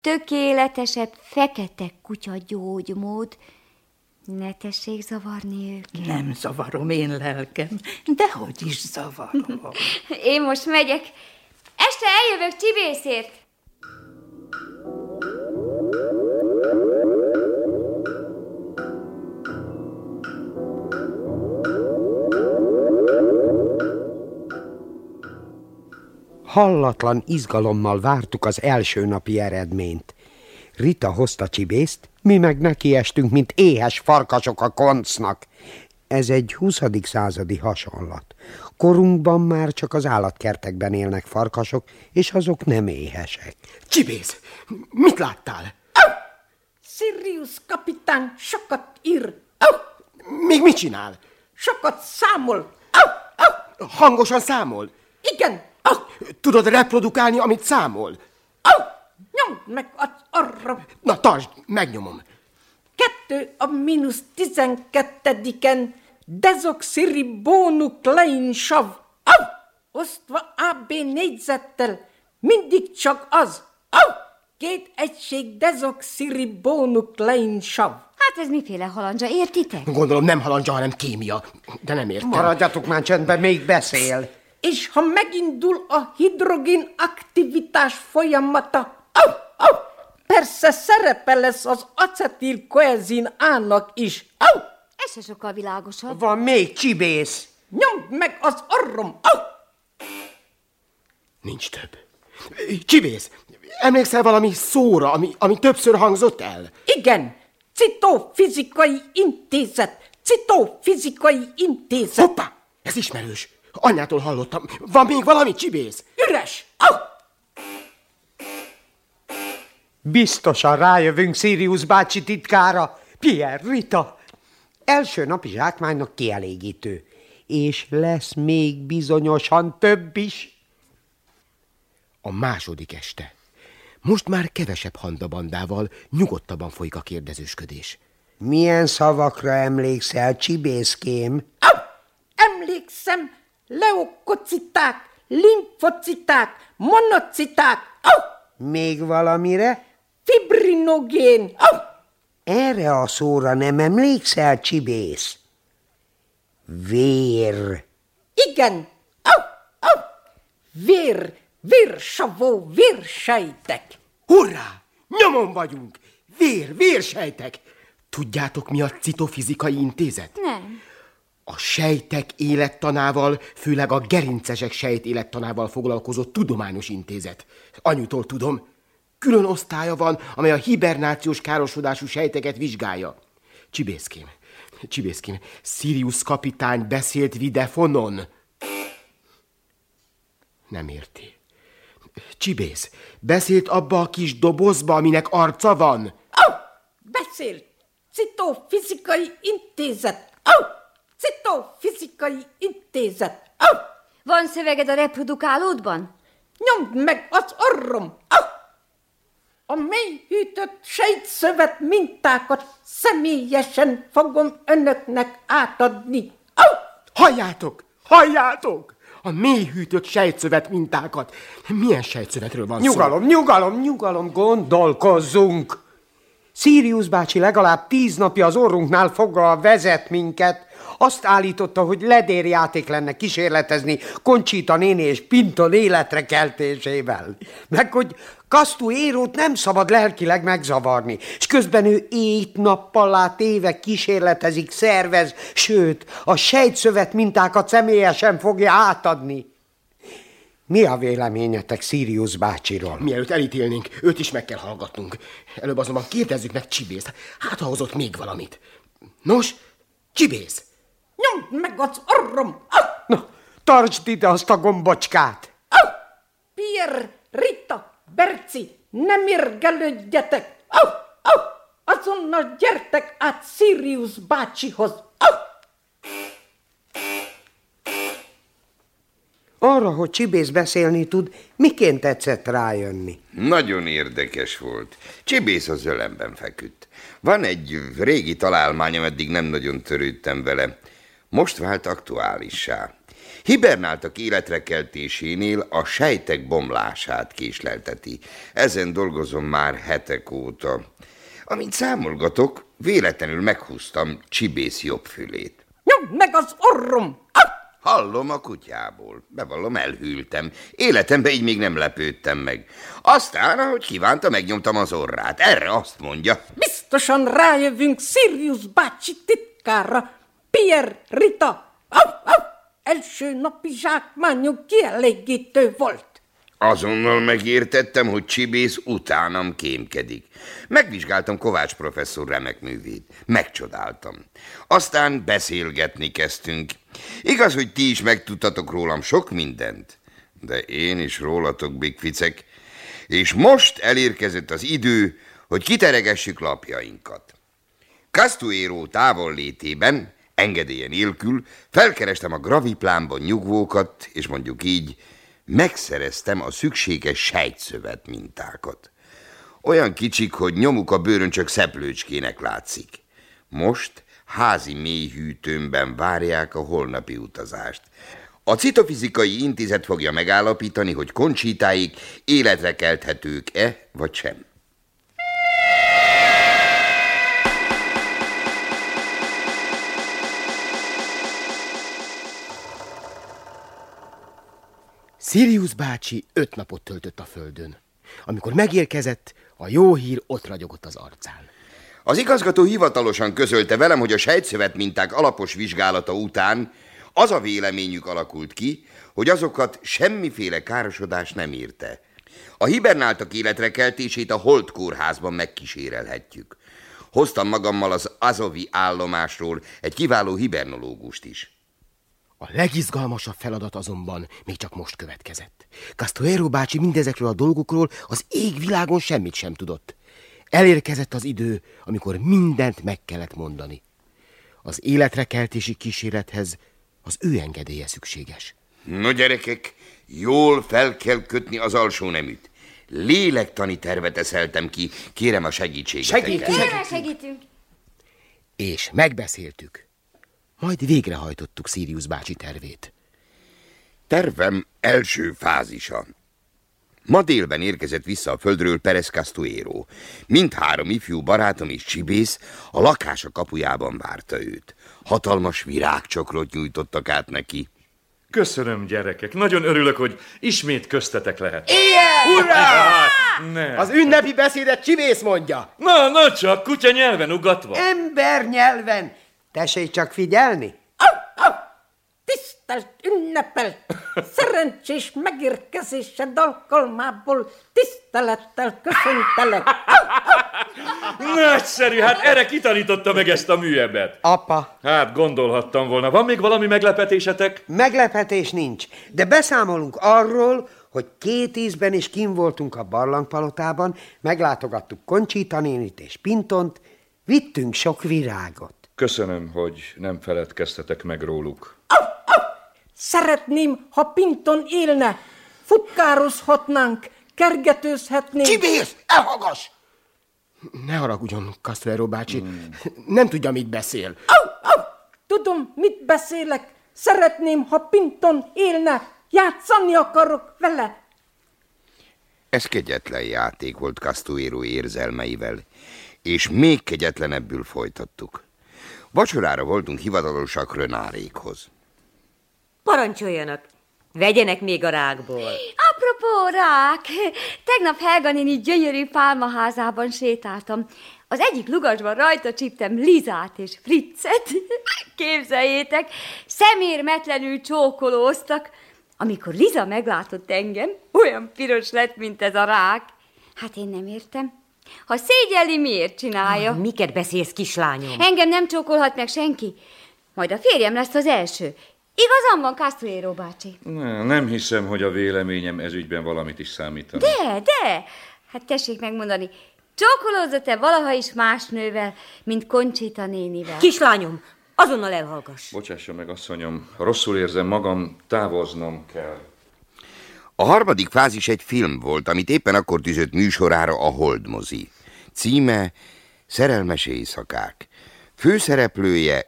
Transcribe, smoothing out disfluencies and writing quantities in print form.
legtökéletesebb fekete kutya gyógymód. Ne tessék zavarni őket. Nem zavarom én lelkem, dehogy is zavarom. Én most megyek. Este eljövök Csibészért. Hallatlan izgalommal vártuk az első napi eredményt. Rita hozta Csibészt, mi meg nekiestünk, mint éhes farkasok a koncnak. Ez egy 20. századi hasonlat. Korunkban már csak az állatkertekben élnek farkasok, és azok nem éhesek. Csibész, mit láttál? Sirius kapitán sokat ír. Még mit csinál? Sokat számol. Hangosan számol? Igen. Tudod reprodukálni, amit számol? Nyomd meg az arra. Na, tartsd, megnyomom. 2 a -12-en dezoxiribónukleinsav. Osztva AB négyzettel. Mindig csak az. 2 egység dezoxiribónukleinsav. Hát ez miféle halandzsa, értitek? Gondolom nem halandzsa, hanem kémia. De nem értem. Maradjatok már csendben, még beszél. És ha megindul a hidrogén aktivitás folyamata, persze szerepe lesz az acetilkoenzin A-nak is. Ez se sokkal világosabb. Van még, Csibész. Nyomd meg az orrom. Nincs több. Csibész, emlékszel valami szóra, ami többször hangzott el? Igen, Citofizikai Intézet. Citofizikai Intézet. Hoppá, ez ismerős. Anyától hallottam. Van még valami, Csibész? Üres. Biztosan rájövünk Sirius bácsi titkára. Pierre, Rita. Első napi zsákmánynak kielégítő. És lesz még bizonyosan több is. A második este. Most már kevesebb handabandával, nyugodtabban folyik a kérdezősködés. Milyen szavakra emlékszel, Csibészkém? Emlékszem, leukociták, limfociták, monociták. Még valamire? Fibrinogén. Erre a szóra nem emlékszel, Csibész? Vér. Igen. Vérsavó, vérsejtek. Hurrá! Nyomon vagyunk! Vérsejtek! Tudjátok, mi a Citofizikai Intézet? Nem. A sejtek élettanával, főleg a gerincesek sejt élettanával foglalkozó tudományos intézet. Anyutól tudom. Külön osztálya van, amely a hibernációs károsodású sejteket vizsgálja. Csibészkém, Sirius kapitány beszélt videfonon. Nem érti. Csibész, beszélt abba a kis dobozba, aminek arca van? Beszélt. Citofizikai Intézet. Citofizikai Intézet. Van szöveged a reprodukálódban? Nyomd meg az orrom. A mélyhűtött sejtszövet mintákat személyesen fogom önöknek átadni. Halljátok! A mélyhűtött sejtszövet mintákat. Milyen sejtszövetről van szó? Nyugalom, gondolkozzunk. Sirius bácsi legalább 10 napja az orrunknál fogva vezet minket. Azt állította, hogy ledérjáték lenne kísérletezni Conchita néni és Pinton életre keltésével. Meg hogy Castuérót nem szabad lelkileg megzavarni, és közben ő éjt-nappal évek kísérletezik, szervez, sőt, a sejtszövet mintákat személyesen fogja átadni. Mi a véleményetek Sirius bácsiról? Mielőtt elítélnénk, őt is meg kell hallgatnunk. Előbb azonban kérdezzük meg Csibészt. Hát, ha hozott még valamit. Nos, Csibész! Nyomd meg az orrom! Na, tartsd ide azt a gombocskát! Pierre, Rita, Berci, nem mérgelődjetek! Azonnal gyertek át Sirius bácsihoz! Arra, hogy Csibész beszélni tud, miként tetszett rájönni? Nagyon érdekes volt. Csibész az ölemben feküdt. Van egy régi találmányom, eddig nem nagyon törődtem vele. Most vált aktuálissá. Hibernáltak életre keltésénél a sejtek bomlását késlelteti. Ezen dolgozom már hetek óta. Amint számolgatok, véletlenül meghúztam Csibész jobb fülét. Nyomd meg az orrom! Hallom a kutyából. Bevallom, elhűltem. Életemben így még nem lepődtem meg. Aztán, ahogy kívánta, megnyomtam az orrát. Erre azt mondja. Biztosan rájövünk Sirius bácsi titkára. Pierre, Rita. Első napi zsákmányunk kielégítő volt. Azonnal megértettem, hogy Csibész utánam kémkedik. Megvizsgáltam Kovács professzor remek művét. Megcsodáltam. Aztán beszélgetni kezdtünk. Igaz, hogy ti is megtudtatok rólam sok mindent, de én is rólatok, bigficek. És most elérkezett az idő, hogy kiteregessük lapjainkat. Castuero távollétében, engedélye nélkül felkerestem a graviplánban nyugvókat, és mondjuk így megszereztem a szükséges sejtszövet mintákat. Olyan kicsik, hogy nyomuk a bőrön csak szeplőcskének látszik. Most házi mélyhűtőmben várják a holnapi utazást. A Citofizikai Intézet fogja megállapítani, hogy Conchitáik életre kelthetők-e, vagy sem. Sirius bácsi 5 napot töltött a földön. Amikor megérkezett, a jó hír ott ragyogott az arcán. Az igazgató hivatalosan közölte velem, hogy a sejtszövet minták alapos vizsgálata után az a véleményük alakult ki, hogy azokat semmiféle károsodás nem érte. A hibernáltak életre keltését a Holt kórházban megkísérelhetjük. Hoztam magammal az Azovi állomásról egy kiváló hibernológust is. A legizgalmasabb feladat azonban még csak most következett. Castuero bácsi mindezekről a dolgokról az égvilágon semmit sem tudott. Elérkezett az idő, amikor mindent meg kellett mondani. Az életrekeltési kísérlethez az ő engedélye szükséges. No gyerekek, jól fel kell kötni az alsó neműt. Lélektani tervet eszeltem ki, kérem a segítségeteket. Segítünk. És megbeszéltük. Majd végrehajtottuk Sirius bácsi tervét. Tervem első fázisa. Ma délben érkezett vissza a földről Pérez Castuero. Mindhárom ifjú barátom és Csibész a lakása kapujában várta őt. Hatalmas virágcsokrot nyújtottak át neki. Köszönöm, gyerekek. Nagyon örülök, hogy ismét köztetek lehet. Igen! Hurrá! Ne. Az ünnepi beszédet Csibész mondja. Na csak, kutya nyelven ugatva. Ember nyelven. Tessék csak figyelni. Tisztelt ünnepel! Szerencsés megérkezésed alkalmából tisztelettel köszöntelek. Nagyszerű, hát erre kitanította meg ezt a műebbet. Apa, Hát gondolhattam volna. Van még valami meglepetésetek? meglepetés nincs, de beszámolunk arról, hogy 2 ízben is kint voltunk a barlangpalotában, meglátogattuk Conchita nénit és Pintont, vittünk sok virágot. Köszönöm, hogy nem feledkeztetek meg róluk. Szeretném, ha Pinton élne. Futkározhatnánk, kergetőzhetnénk. Csibész, elhallgass! Ne haragudjon, Castuero bácsi. Nem tudja, mit beszél. Tudom, mit beszélek. Szeretném, ha Pinton élne. Játszani akarok vele. Ez kegyetlen játék volt Castuero érzelmeivel, és még kegyetlenebbül folytattuk. Vacsorára voltunk hivatalosak Renárékhoz. Parancsoljanak, vegyenek még a rákból. Apropó rák, tegnap Helga néni gyönyörű pálmaházában sétáltam. Az egyik lugasban rajta csíptem Lizát és Fritzet. Képzeljétek, szemérmetlenül csókolóztak. Amikor Liza meglátott engem, olyan piros lett, mint ez a rák. Hát én nem értem. Ha szégyelli, miért csinálja? Miket beszélsz, kislányom? Engem nem csókolhat meg senki. Majd a férjem lesz az első. Igazam van, Castuero bácsi. Nem hiszem, hogy a véleményem ezügyben valamit is számítana. De, hát tessék megmondani, csókolózott-e valaha is más nővel, mint Conchita nénivel? Kislányom, azonnal elhallgass. Bocsássa meg, asszonyom, rosszul érzem magam, távoznom kell. A harmadik fázis egy film volt, amit éppen akkor tűzött műsorára a Hold mozi. Címe Szerelmes éjszakák. Főszereplője